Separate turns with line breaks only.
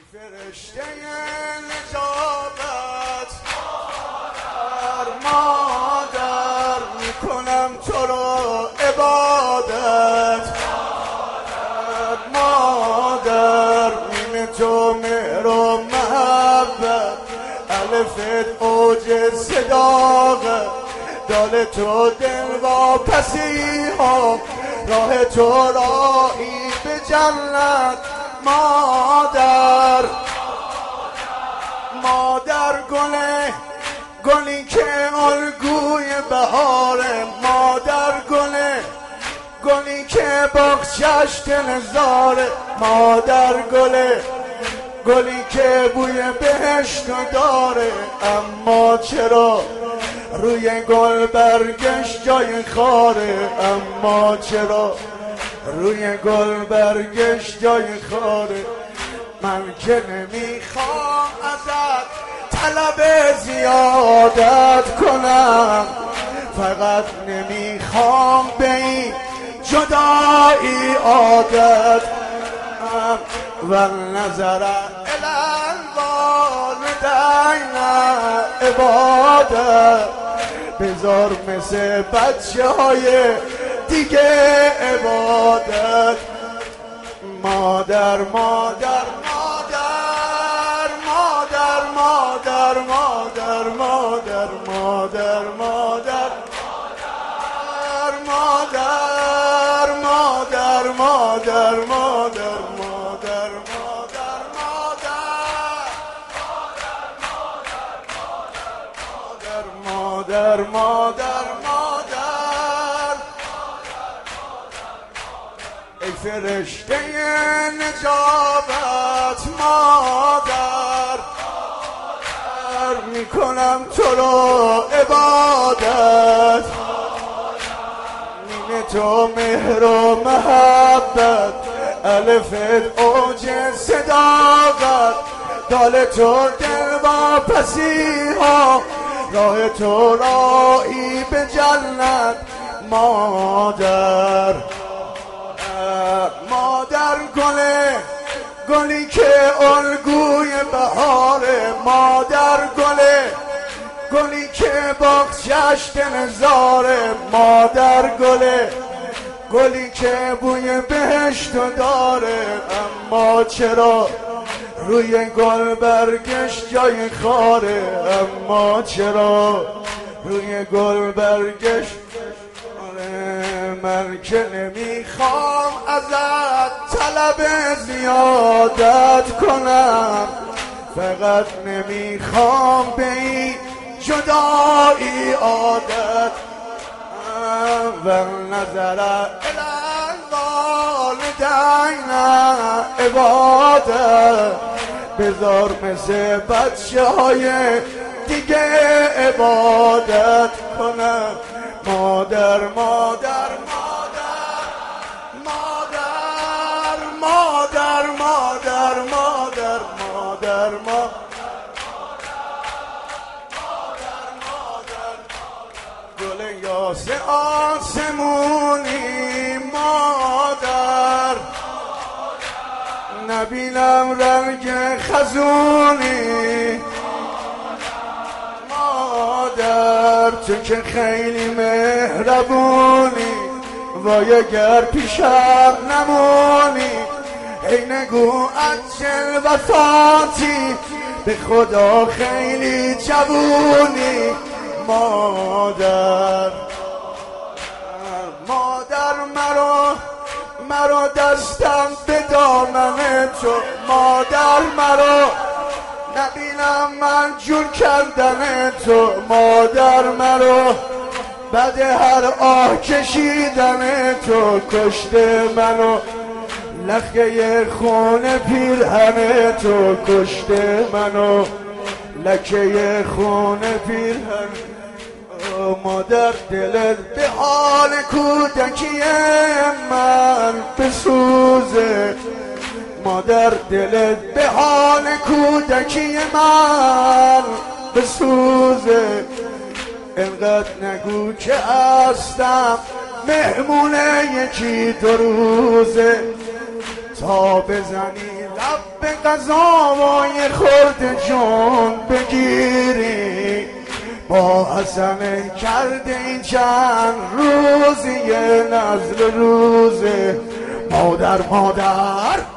فرشته نجابت مادر میکنم تو رو عبادت مادر میم تو مهر و محبت الفت اوج صداقت دال تو دل و پسی ها راه تو راهی به جنت مادر گلی که الگوی بهاره مادر گلی که بخشش نظاره مادر گلی که بوی بهشت داره اما چرا روی گل برگش جای خاره اما چرا روی گل برگش جای خاره من که نمیخوام ازت طلب زیادت کنم فقط نمیخوام به این جدایی عادت و نظر الالوالدین عبادت بذار مثل بچه های دیگه عبادت مادر مادر مادر مادر مادر مادر مادر مادر مادر مادر مادر مادر مادر مادر مادر ای فرشته نجابت مادر میکنم تو رو عبادت نیم تو مهر و محبت الفت اوج صداقت دال تو دل و پسی ها راه تو راهی به جنت مادر گلی که الگوی بهاره مادر گلی که بخشش نظاره مادر گلی که بوی بهشت داره اما چرا روی گل برگش جای خاره اما چرا روی گل برگش من که نمیخوام ازت طلب زیادت کنم فقط نمیخوام به این جدایی عادت و نظر الالوالدین عبادت بذار مثل بچه های دیگه عبادت کنم مادر مادر مادر مادر مادر مادر مادر مادر گل یاس آسمونی مادر نبینم رنگ خزونی مادر تو که خیلی مهربونی وای اگر پیشم نمونی ای نگو عجل وفاتی به خدا خیلی جوونی مادر مرا دستم به دامن تو مادر مرا نبینم من جون کردن تو مادر مرا بعد هر آه کشیدن تو کشته منو لکه خون پیرهن تو کشته منو لکه خون پیرهن مادر دلت به حال کودکی من بسوزه مادر دلت به حال کودکی من بسوزه انقدر نگو که هستم مهمونه یکی دو روزه تا بزنی لب به غذا و یه خورده جون بگیری با حسن کرده این چند روزی یه نزل روزه مادر